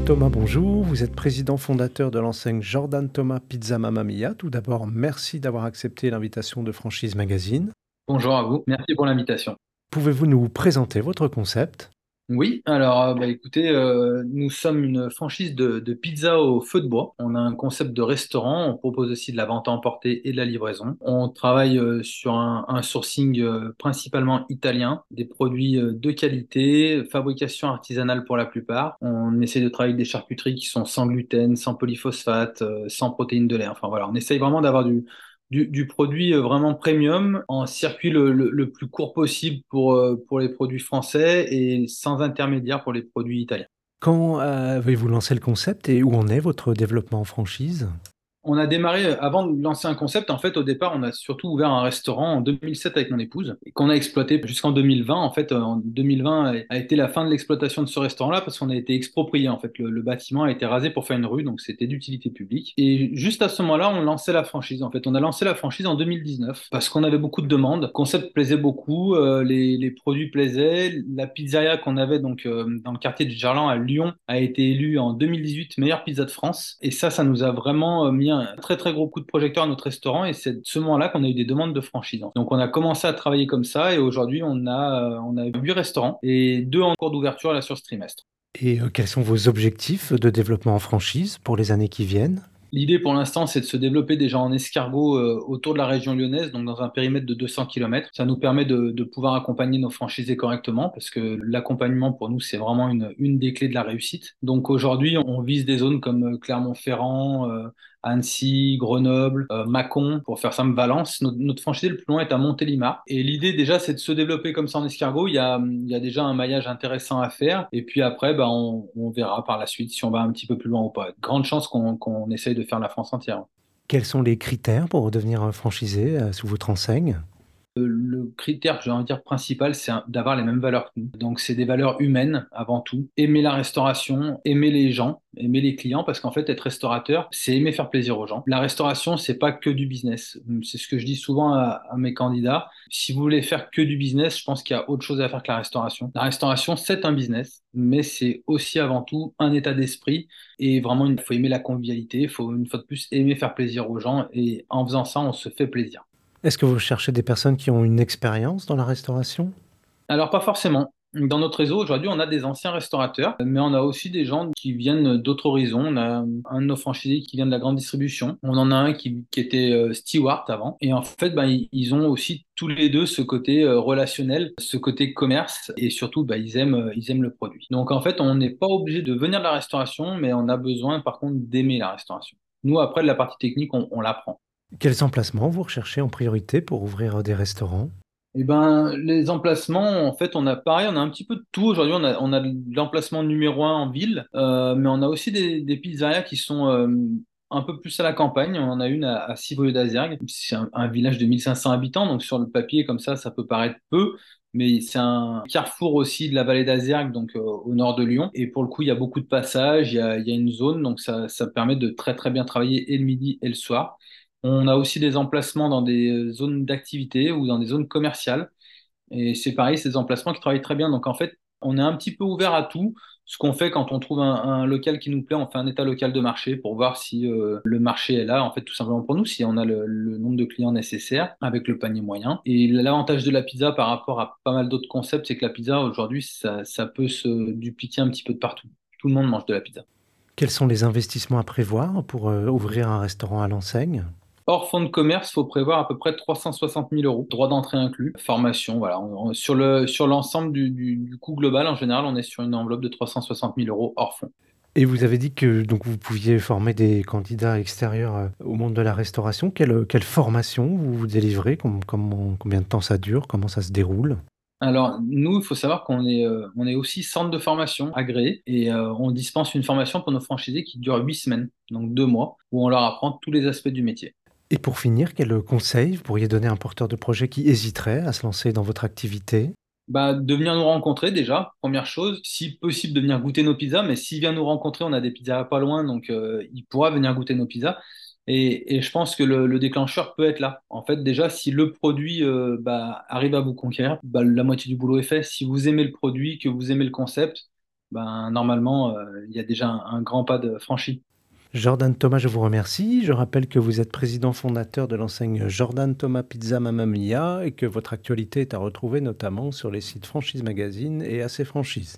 Thomas, bonjour. Vous êtes président fondateur de l'enseigne Jordan Thomas Pizza Mamma Mia. Tout d'abord, merci d'avoir accepté l'invitation de Franchise Magazine. Bonjour à vous, merci pour l'invitation. Pouvez-vous nous présenter votre concept? Oui, alors écoutez, nous sommes une franchise de pizza au feu de bois. On a un concept de restaurant, on propose aussi de la vente à emporter et de la livraison. On travaille sur un sourcing principalement italien, des produits de qualité, fabrication artisanale pour la plupart. On essaie de travailler avec des charcuteries qui sont sans gluten, sans polyphosphate, sans protéines de lait. Enfin voilà, on essaye vraiment d'avoir du produit vraiment premium en circuit le plus court possible pour les produits français et sans intermédiaire pour les produits italiens. Quand avez-vous lancé le concept et où en est votre développement en franchise? On a démarré, avant de lancer un concept, en fait, au départ, on a surtout ouvert un restaurant en 2007 avec mon épouse, et qu'on a exploité jusqu'en 2020. En fait, en 2020 a été la fin de l'exploitation de ce restaurant-là parce qu'on a été exproprié. En fait, le bâtiment a été rasé pour faire une rue, donc c'était d'utilité publique. Et juste à ce moment-là, on lançait la franchise. En fait, on a lancé la franchise en 2019 parce qu'on avait beaucoup de demandes. Le concept plaisait beaucoup, les produits plaisaient. La pizzeria qu'on avait donc dans le quartier du Gerland à Lyon a été élue en 2018 meilleure pizza de France. Et ça nous a vraiment mis un très très gros coup de projecteur à notre restaurant et c'est de ce moment-là qu'on a eu des demandes de franchise. Donc on a commencé à travailler comme ça et aujourd'hui on a 8 restaurants et 2 en cours d'ouverture là sur ce trimestre. Et quels sont vos objectifs de développement en franchise pour les années qui viennent? L'idée pour l'instant, c'est de se développer déjà en escargot autour de la région lyonnaise, donc dans un périmètre de 200 km. Ça nous permet de pouvoir accompagner nos franchisés correctement, parce que l'accompagnement pour nous, c'est vraiment une des clés de la réussite. Donc aujourd'hui, on vise des zones comme Clermont-Ferrand, Annecy, Grenoble, Mâcon, pour faire simple, Valence. Notre franchisé le plus loin est à Montélimar. Et l'idée déjà, c'est de se développer comme ça en escargot. Il y a déjà un maillage intéressant à faire. Et puis après, on verra par la suite si on va un petit peu plus loin ou pas. Grande chance qu'on essaye de faire la France entière. Quels sont les critères pour devenir un franchisé sous votre enseigne? Le critère, je vais en dire principal, c'est d'avoir les mêmes valeurs que nous. Donc, c'est des valeurs humaines avant tout. Aimer la restauration, aimer les gens, aimer les clients, parce qu'en fait, être restaurateur, c'est aimer faire plaisir aux gens. La restauration, c'est pas que du business. C'est ce que je dis souvent à mes candidats. Si vous voulez faire que du business, je pense qu'il y a autre chose à faire que la restauration. La restauration, c'est un business, mais c'est aussi avant tout un état d'esprit. Et vraiment, il faut aimer la convivialité, il faut une fois de plus aimer faire plaisir aux gens. Et en faisant ça, on se fait plaisir. Est-ce que vous cherchez des personnes qui ont une expérience dans la restauration? Alors, pas forcément. Dans notre réseau, aujourd'hui, on a des anciens restaurateurs, mais on a aussi des gens qui viennent d'autres horizons. On a un de nos franchisés qui vient de la grande distribution. On en a un qui était steward avant. Et en fait, ils ont aussi tous les deux ce côté relationnel, ce côté commerce, et surtout, ils aiment le produit. Donc, en fait, on n'est pas obligé de venir de la restauration, mais on a besoin, par contre, d'aimer la restauration. Nous, après, de la partie technique, on l'apprend. Quels emplacements vous recherchez en priorité pour ouvrir des restaurants? Eh ben, les emplacements, en fait, on a pareil, on a un petit peu de tout. Aujourd'hui, on a de l'emplacement numéro un en ville, mais on a aussi des pizzerias qui sont un peu plus à la campagne. On en a une à Civrieux d'Azergues. C'est un village de 1500 habitants, donc sur le papier, comme ça peut paraître peu, mais c'est un carrefour aussi de la vallée d'Azergues, donc au nord de Lyon. Et pour le coup, il y a beaucoup de passages, il y a une zone, donc ça permet de très très bien travailler et le midi et le soir. On a aussi des emplacements dans des zones d'activité ou dans des zones commerciales. Et c'est pareil, c'est des emplacements qui travaillent très bien. Donc en fait, on est un petit peu ouvert à tout. Ce qu'on fait quand on trouve un local qui nous plaît, on fait un état local de marché pour voir si le marché est là, en fait, tout simplement pour nous, si on a le nombre de clients nécessaire avec le panier moyen. Et l'avantage de la pizza par rapport à pas mal d'autres concepts, c'est que la pizza, aujourd'hui, ça peut se dupliquer un petit peu de partout. Tout le monde mange de la pizza. Quels sont les investissements à prévoir pour ouvrir un restaurant à l'enseigne? Hors fonds de commerce, il faut prévoir à peu près 360 000 euros, droit d'entrée inclus, formation, voilà. Sur l'ensemble du coût global, en général, on est sur une enveloppe de 360 000 euros hors fonds. Et vous avez dit que donc vous pouviez former des candidats extérieurs, au monde de la restauration. Quelle formation vous délivrez? Combien de temps ça dure? Comment ça se déroule? Alors, nous, il faut savoir qu'on est aussi centre de formation agréé et on dispense une formation pour nos franchisés qui dure 8 semaines, donc 2 mois, où on leur apprend tous les aspects du métier. Et pour finir, quel conseil vous pourriez donner à un porteur de projet qui hésiterait à se lancer dans votre activité? De venir nous rencontrer déjà, première chose. Si possible, de venir goûter nos pizzas. Mais s'il vient nous rencontrer, on a des pizzas pas loin, donc il pourra venir goûter nos pizzas. Et je pense que le déclencheur peut être là. En fait, déjà, si le produit arrive à vous conquérir, la moitié du boulot est fait. Si vous aimez le produit, que vous aimez le concept, ben, normalement, il y a déjà un grand pas de franchi. Jordan Thomas, je vous remercie. Je rappelle que vous êtes président fondateur de l'enseigne Jordan Thomas Pizza Mamma Mia et que votre actualité est à retrouver notamment sur les sites Franchise Magazine et AC Franchise.